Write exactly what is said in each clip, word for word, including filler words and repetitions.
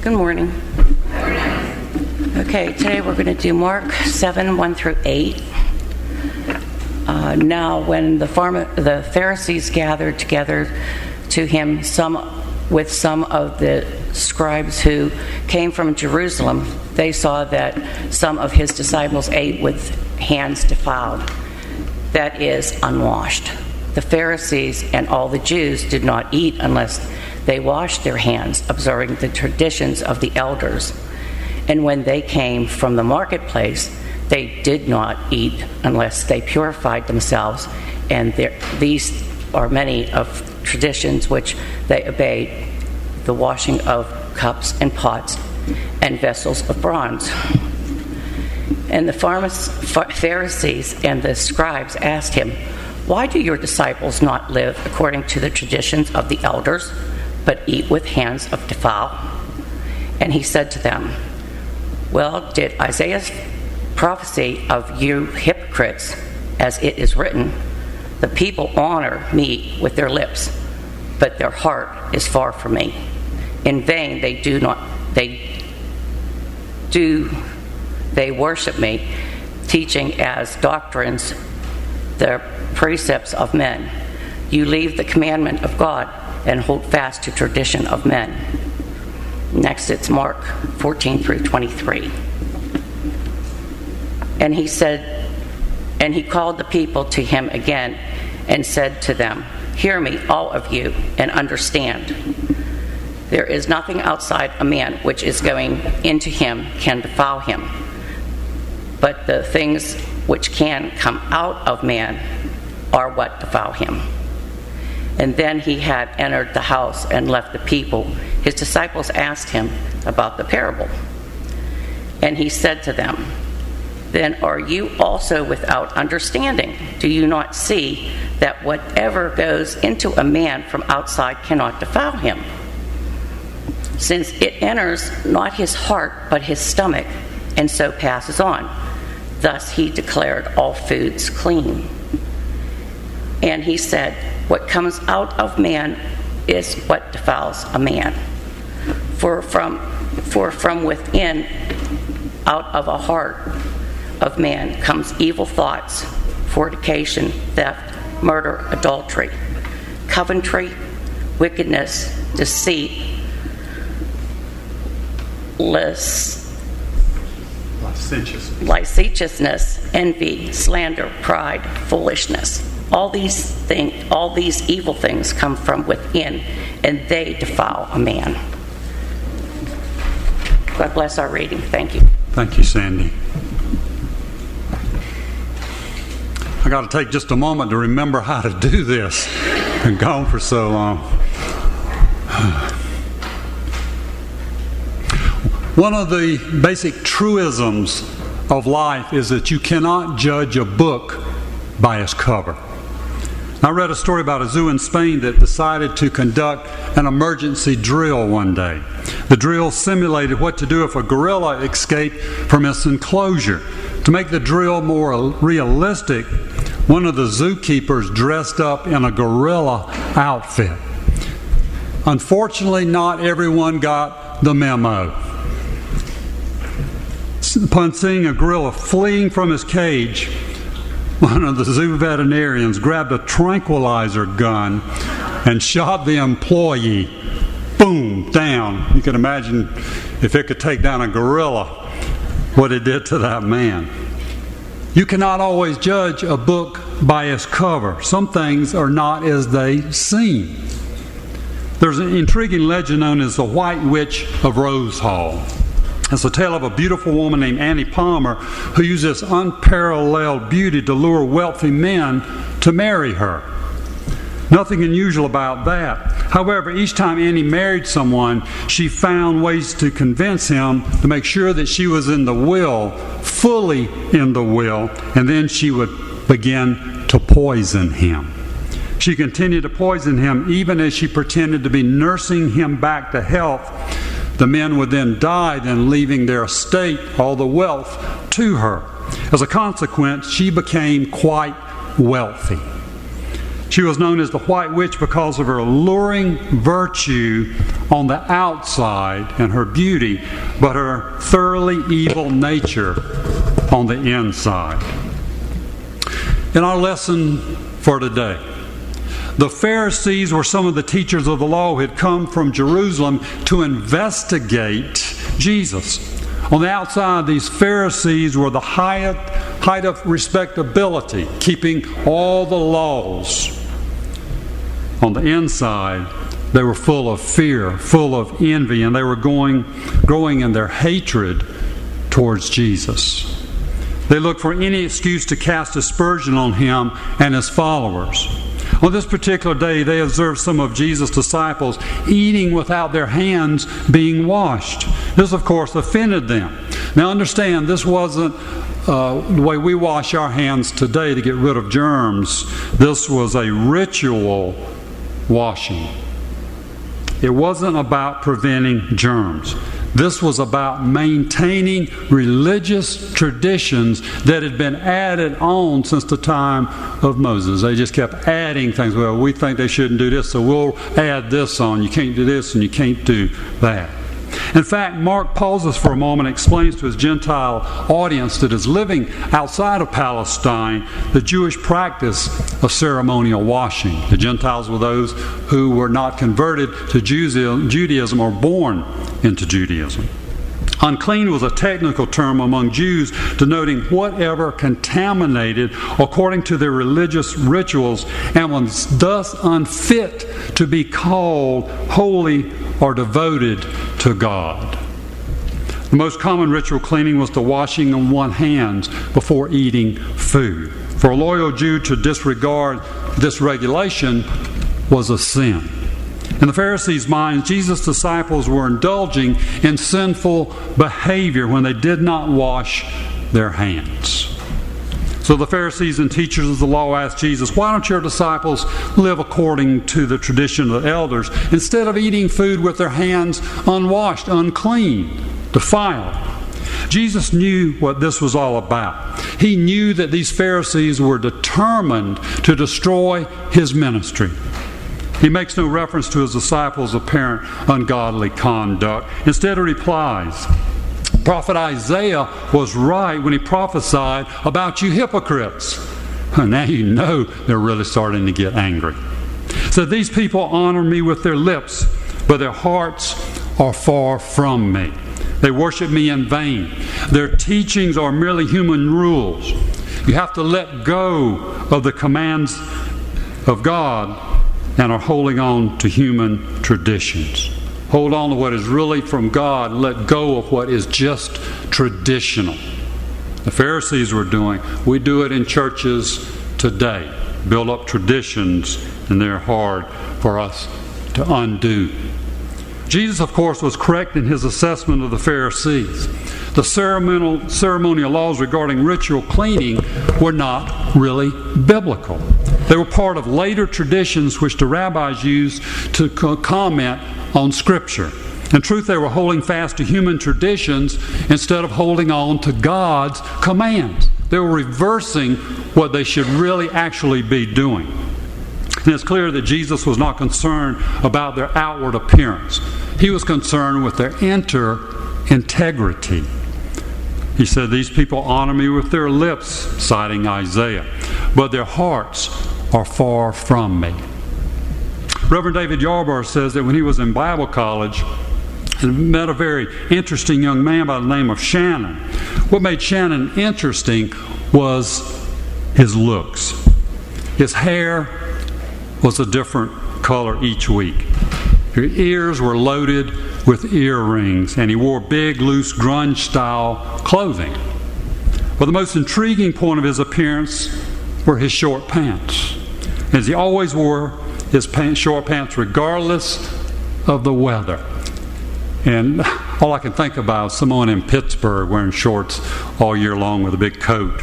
Good morning. Okay, today we're going to do Mark seven, one through eight. Uh, now, when the, pharma, the Pharisees gathered together to him some with some of the scribes who came from Jerusalem, they saw that some of his disciples ate with hands defiled, that is, unwashed. The Pharisees and all the Jews did not eat unless they washed their hands, observing the traditions of the elders. And when they came from the marketplace, they did not eat unless they purified themselves. And there, these are many of traditions which they obeyed: the washing of cups and pots and vessels of bronze. And the Pharisees and the scribes asked him, "Why do your disciples not live according to the traditions of the elders, but eat with hands of defile?" And he said to them, "Well, did Isaiah's prophecy of you hypocrites, as it is written, the people honor me with their lips, but their heart is far from me. In vain they do not they do they worship me, teaching as doctrines the precepts of men. You leave the commandment of God and hold fast to tradition of men." Next, it's Mark fourteen through twenty-three. And he said, and he called the people to him again and said to them, "Hear me, all of you, and understand. There is nothing outside a man which is going into him can defile him, but the things which can come out of man are what defile him." And then he had entered the house and left the people. His disciples asked him about the parable. And he said to them, "Then are you also without understanding? Do you not see that whatever goes into a man from outside cannot defile him, since it enters not his heart but his stomach, and so passes on? Thus he declared all foods clean." And he said, "What comes out of man is what defiles a man. For from, for from within, out of a heart of man, comes evil thoughts, fornication, theft, murder, adultery, covetousness, wickedness, deceit, lis- licentiousness. licentiousness, envy, slander, pride, foolishness. All these things, all these evil things come from within, and they defile a man." God bless our reading. Thank you. Thank you, Sandy. I got to take just a moment to remember how to do this. I've been gone for so long. One of the basic truisms of life is that you cannot judge a book by its cover. I read a story about a zoo in Spain that decided to conduct an emergency drill one day. The drill simulated what to do if a gorilla escaped from its enclosure. To make the drill more realistic, one of the zookeepers dressed up in a gorilla outfit. Unfortunately, not everyone got the memo. Upon seeing a gorilla fleeing from his cage, one of the zoo veterinarians grabbed a tranquilizer gun and shot the employee. Boom, down. You can imagine if it could take down a gorilla, what it did to that man. You cannot always judge a book by its cover. Some things are not as they seem. There's an intriguing legend known as the White Witch of Rose Hall. It's a tale of a beautiful woman named Annie Palmer who used this unparalleled beauty to lure wealthy men to marry her. Nothing unusual about that. However, each time Annie married someone, she found ways to convince him to make sure that she was in the will, fully in the will, and then she would begin to poison him. She continued to poison him even as she pretended to be nursing him back to health. The men would then die, then leaving their estate, all the wealth, to her. As a consequence, she became quite wealthy. She was known as the White Witch because of her alluring virtue on the outside and her beauty, but her thoroughly evil nature on the inside. In our lesson for today, the Pharisees were some of the teachers of the law who had come from Jerusalem to investigate Jesus. On the outside, these Pharisees were the height, height of respectability, keeping all the laws. On the inside, they were full of fear, full of envy, and they were going, growing in their hatred towards Jesus. They looked for any excuse to cast aspersion on him and his followers. On this particular day, they observed some of Jesus' disciples eating without their hands being washed. This, of course, offended them. Now understand, this wasn't uh, the way we wash our hands today to get rid of germs. This was a ritual washing. It wasn't about preventing germs. This was about maintaining religious traditions that had been added on since the time of Moses. They just kept adding things. Well, we think they shouldn't do this, so we'll add this on. You can't do this and you can't do that. In fact, Mark pauses for a moment and explains to his Gentile audience that is living outside of Palestine the Jewish practice of ceremonial washing. The Gentiles were those who were not converted to Judaism or born into Judaism. Unclean was a technical term among Jews denoting whatever contaminated according to their religious rituals and was thus unfit to be called holy or devoted to God. The most common ritual cleaning was the washing of one's hands before eating food. For a loyal Jew to disregard this regulation was a sin. In the Pharisees' minds, Jesus' disciples were indulging in sinful behavior when they did not wash their hands. So the Pharisees and teachers of the law asked Jesus, why don't your disciples live according to the tradition of the elders instead of eating food with their hands unwashed, unclean, defiled? Jesus knew what this was all about. He knew that these Pharisees were determined to destroy his ministry. He makes no reference to his disciples' apparent ungodly conduct. Instead, he replies, Prophet Isaiah was right when he prophesied about you hypocrites. Now you know they're really starting to get angry. So these people honor me with their lips, but their hearts are far from me. They worship me in vain. Their teachings are merely human rules. You have to let go of the commands of God and are holding on to human traditions. Hold on to what is really from God and let go of what is just traditional. The Pharisees were doing, we do it in churches today. Build up traditions, and they're hard for us to undo. Jesus, of course, was correct in his assessment of the Pharisees. The ceremonial, ceremonial laws regarding ritual cleaning were not really biblical. They were part of later traditions which the rabbis used to comment on Scripture. In truth, they were holding fast to human traditions instead of holding on to God's commands. They were reversing what they should really actually be doing. And it's clear that Jesus was not concerned about their outward appearance. He was concerned with their inner integrity. He said, these people honor me with their lips, citing Isaiah, but their hearts are far from me. Reverend David Yarbar says that when he was in Bible college, he met a very interesting young man by the name of Shannon. What made Shannon interesting was his looks. His hair was a different color each week. His ears were loaded with earrings, and he wore big, loose, grunge-style clothing. But the most intriguing point of his appearance were his short pants, as he always wore his pants, short pants regardless of the weather. And all I can think about is someone in Pittsburgh wearing shorts all year long with a big coat.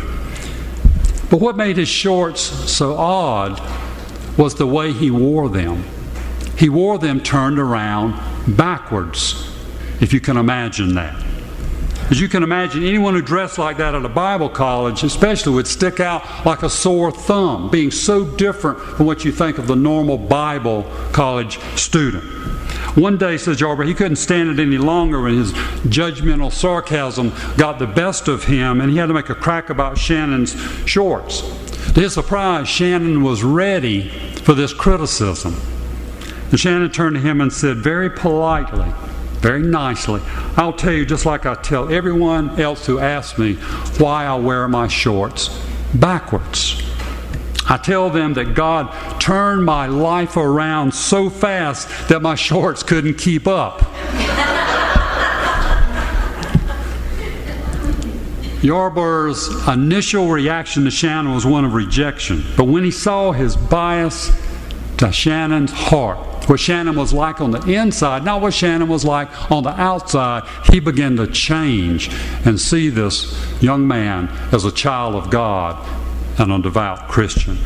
But what made his shorts so odd was the way he wore them. He wore them turned around backwards, if you can imagine that. As you can imagine, anyone who dressed like that at a Bible college especially would stick out like a sore thumb, being so different from what you think of the normal Bible college student. One day, says Yarborough, he couldn't stand it any longer when his judgmental sarcasm got the best of him, and he had to make a crack about Shannon's shorts. To his surprise, Shannon was ready for this criticism. And Shannon turned to him and said very politely, very nicely, "I'll tell you just like I tell everyone else who asks me why I wear my shorts backwards. I tell them that God turned my life around so fast that my shorts couldn't keep up." Yarborough's initial reaction to Shannon was one of rejection. But when he saw his bias to Shannon's heart, what Shannon was like on the inside, not what Shannon was like on the outside, he began to change and see this young man as a child of God and a devout Christian.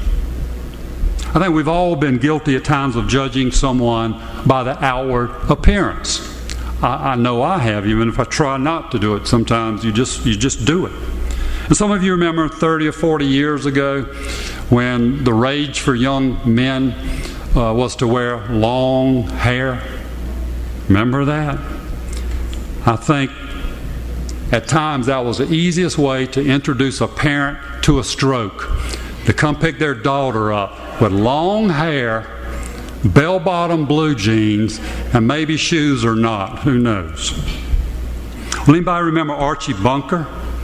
I think we've all been guilty at times of judging someone by the outward appearance. I, I know I have, even if I try not to do it. Sometimes you just you just do it. And some of you remember thirty or forty years ago when the rage for young men uh, was to wear long hair. Remember that? I think at times that was the easiest way to introduce a parent to a stroke, to come pick their daughter up with long hair, bell-bottom blue jeans, and maybe shoes or not. Who knows? Well, anybody remember Archie Bunker?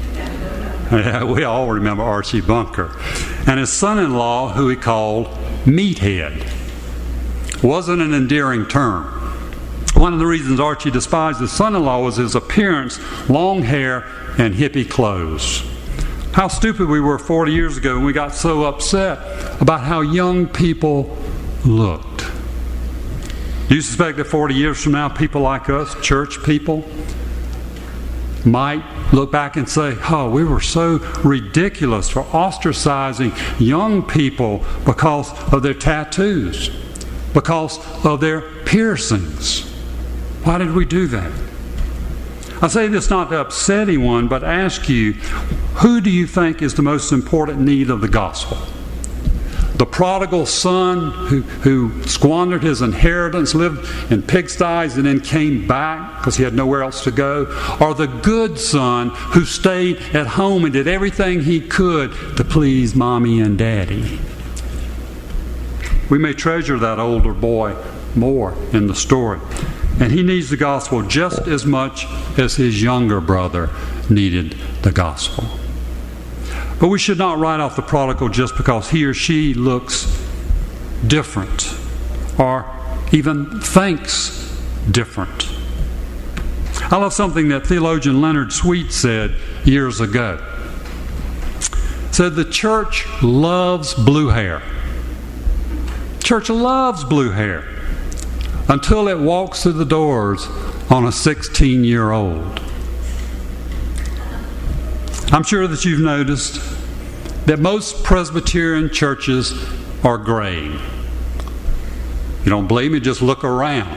Yeah, we all remember Archie Bunker. And his son-in-law, who he called Meathead. Wasn't an endearing term. One of the reasons Archie despised his son-in-law was his appearance, long hair, and hippie clothes. How stupid we were forty years ago when we got so upset about how young people looked. Do you suspect that forty years from now, people like us, church people, might look back and say, "Oh, we were so ridiculous for ostracizing young people because of their tattoos, because of their piercings. Why did we do that?" I say this not to upset anyone, but ask you, who do you think is the most important need of the gospel? The prodigal son who, who squandered his inheritance, lived in pigsties, and then came back because he had nowhere else to go? Or the good son who stayed at home and did everything he could to please mommy and daddy? We may treasure that older boy more in the story. And he needs the gospel just as much as his younger brother needed the gospel. But we should not write off the prodigal just because he or she looks different or even thinks different. I love something that theologian Leonard Sweet said years ago. He said, "The church loves blue hair. Church loves blue hair until it walks through the doors on a sixteen-year-old. I'm sure that you've noticed that most Presbyterian churches are gray. You don't believe me? Just look around.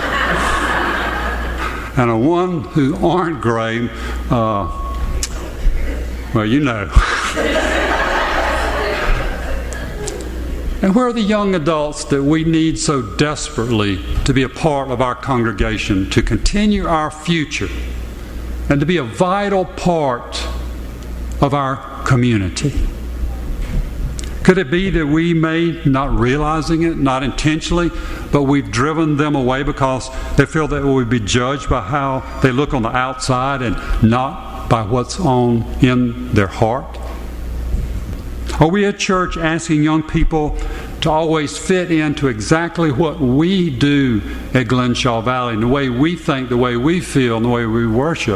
And the ones who aren't gray, uh, well, you know. And where are the young adults that we need so desperately to be a part of our congregation, to continue our future, and to be a vital part of our community? Could it be that we may, not realizing it, not intentionally, but we've driven them away because they feel that we'll be judged by how they look on the outside and not by what's on in their heart? Are we at church asking young people to always fit into exactly what we do at Glenshaw Valley, and the way we think, the way we feel, and the way we worship?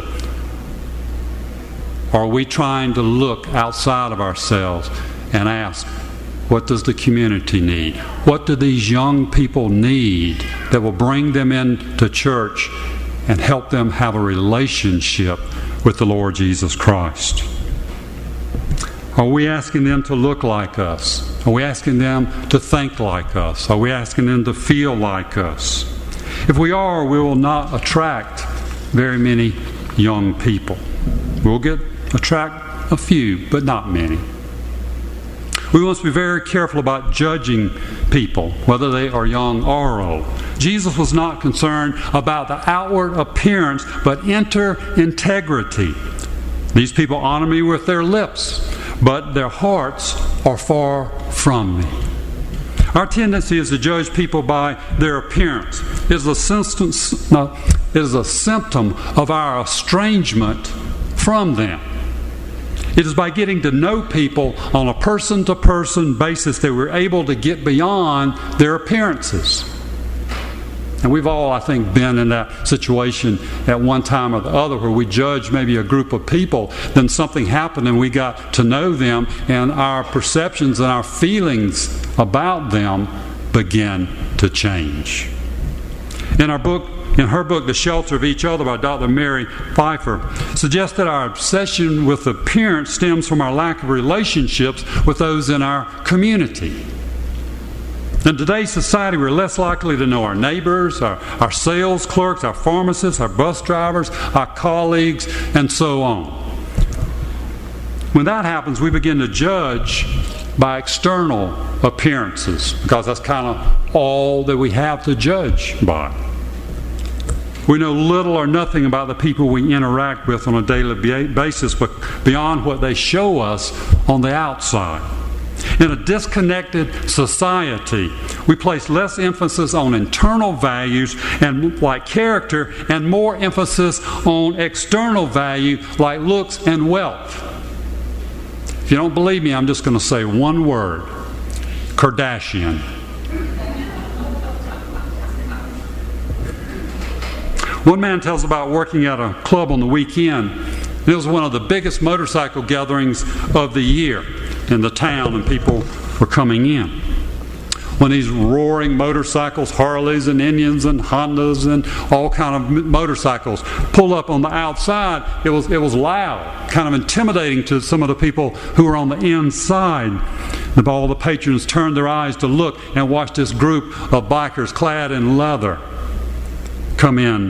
Or are we trying to look outside of ourselves and ask, what does the community need? What do these young people need that will bring them into church and help them have a relationship with the Lord Jesus Christ? Are we asking them to look like us? Are we asking them to think like us? Are we asking them to feel like us? If we are, we will not attract very many young people. We'll get attract a few, but not many. We must be very careful about judging people, whether they are young or old, Jesus was not concerned about the outward appearance, but inner integrity. These people honor me with their lips, but their hearts are far from me. Our tendency is to judge people by their appearance. It is a symptom, no, it is a symptom of our estrangement from them. It is by getting to know people on a person-to-person basis that we're able to get beyond their appearances. And we've all, I think, been in that situation at one time or the other where we judge maybe a group of people, then something happened and we got to know them, and our perceptions and our feelings about them begin to change. In our book, in her book, The Shelter of Each Other by Doctor Mary Pfeiffer, suggests that our obsession with appearance stems from our lack of relationships with those in our community. In today's society, we're less likely to know our neighbors, our, our sales clerks, our pharmacists, our bus drivers, our colleagues, and so on. When that happens, we begin to judge by external appearances, because that's kind of all that we have to judge by. We know little or nothing about the people we interact with on a daily basis, but beyond what they show us on the outside. In a disconnected society, we place less emphasis on internal values and like character, and more emphasis on external value like looks and wealth. If you don't believe me, I'm just going to say one word: Kardashian. One man tells about working at a club on the weekend. It was one of the biggest motorcycle gatherings of the year in the town, and people were coming in. When these roaring motorcycles, Harleys and Indians and Hondas and all kind of motorcycles pull up on the outside, it was it was loud, kind of intimidating to some of the people who were on the inside. And all the patrons turned their eyes to look and watch this group of bikers clad in leather come in.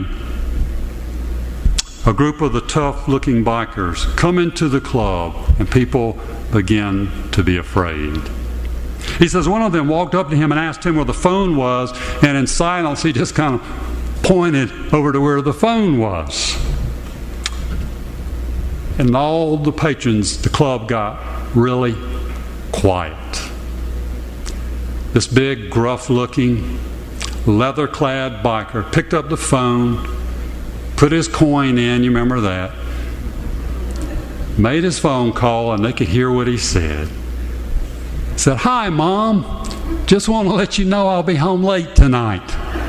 A group of the tough-looking bikers come into the club, and people begin to be afraid. He says one of them walked up to him and asked him where the phone was, and in silence he just kind of pointed over to where the phone was. And all the patrons, the club got really quiet. This big, gruff-looking, leather-clad biker picked up the phone, put his coin in, you remember that, made his phone call, and they could hear what he said. He said, "Hi, Mom. Just want to let you know I'll be home late tonight."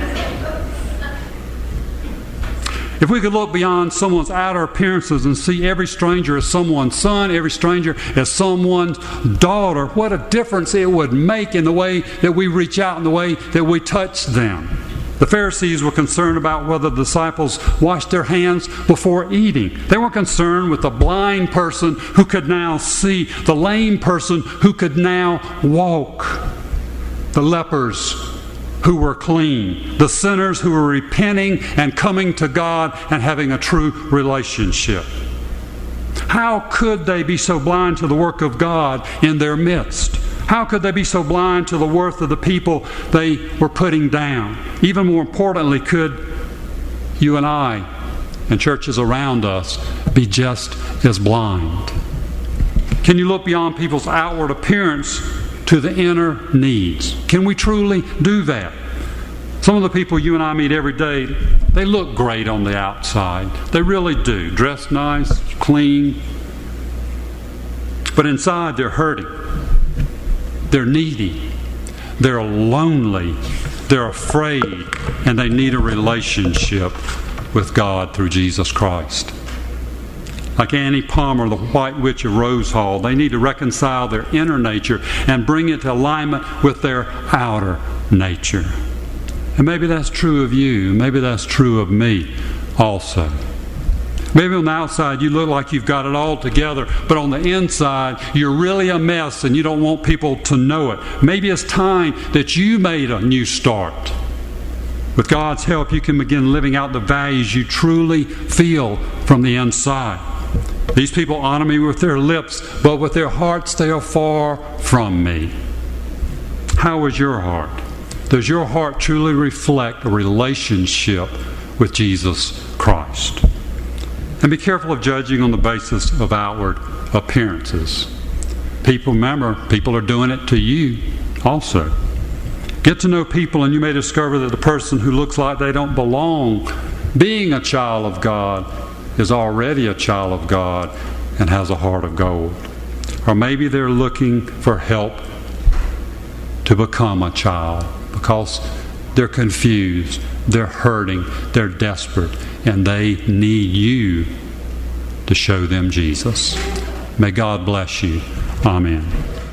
If we could look beyond someone's outer appearances and see every stranger as someone's son, every stranger as someone's daughter, what a difference it would make in the way that we reach out and the way that we touch them. The Pharisees were concerned about whether the disciples washed their hands before eating. They weren't concerned with the blind person who could now see, the lame person who could now walk, the lepers who were clean, the sinners who were repenting and coming to God and having a true relationship. How could they be so blind to the work of God in their midst? How could they be so blind to the worth of the people they were putting down? Even more importantly, could you and I and churches around us be just as blind? Can you look beyond people's outward appearance to the inner needs? Can we truly do that? Some of the people you and I meet every day, they look great on the outside. They really do. Dressed nice, clean. But inside they're hurting. They're needy. They're lonely. They're afraid. And they need a relationship with God through Jesus Christ. Like Annie Palmer, the White Witch of Rose Hall, they need to reconcile their inner nature and bring it to alignment with their outer nature. And maybe that's true of you. Maybe that's true of me also. Maybe on the outside you look like you've got it all together, but on the inside you're really a mess and you don't want people to know it. Maybe it's time that you made a new start. With God's help, you can begin living out the values you truly feel from the inside. These people honor me with their lips, but with their hearts they are far from me. How is your heart? Does your heart truly reflect a relationship with Jesus Christ? And be careful of judging on the basis of outward appearances. People, remember, people are doing it to you also. Get to know people and you may discover that the person who looks like they don't belong, being a child of God, is already a child of God and has a heart of gold. Or maybe they're looking for help to become a child because they're confused, they're hurting, they're desperate, and they need you to show them Jesus. May God bless you. Amen.